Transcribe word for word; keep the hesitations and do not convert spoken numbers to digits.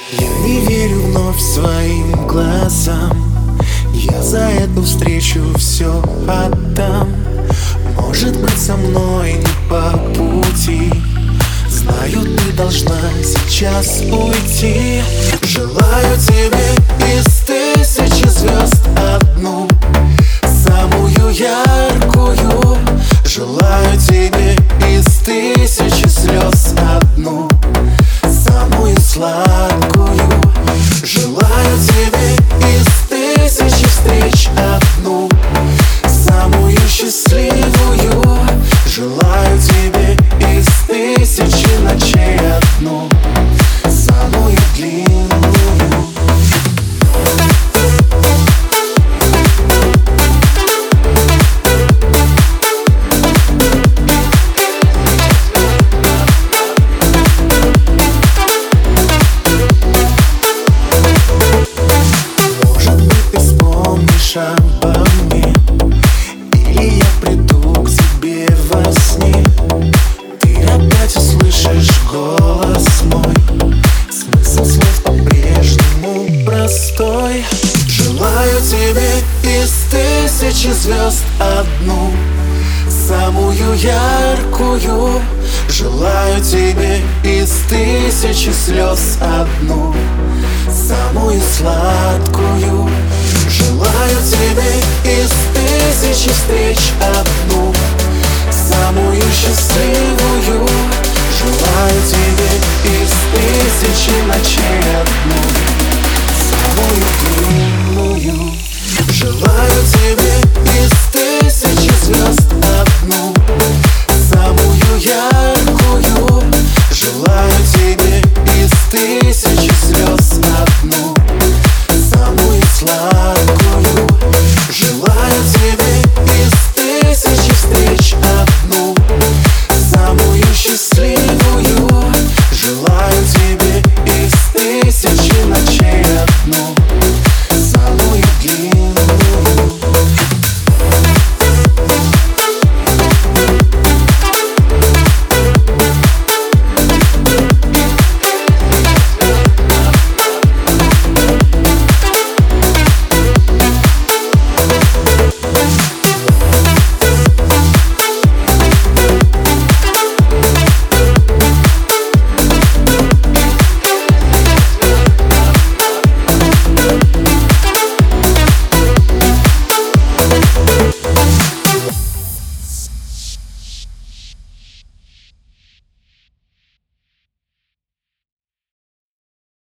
Я не верю вновь своим глазам. Я за эту встречу все отдам. Может быть, со мной не по пути. Знаю, ты должна сейчас уйти. Желаю тебе из тысячи звезд одну, самую яркую. Желаю тебе из тысячи слез одну, самую сладкую. Желаю тебе из тысячи встреч одну, самую счастливую. Желаю тебе из тысячи ночей одну, самую длинную. Обо мне, или я приду к тебе во сне. Ты опять услышишь голос мой, смысл слов по-прежнему простой. Желаю тебе из тысячи звезд одну, самую яркую. Желаю тебе из тысячи слез одну, самую сладкую. Желаю тебе из тысячи встреч одну, самую счастливую. Желаю тебе из тысячи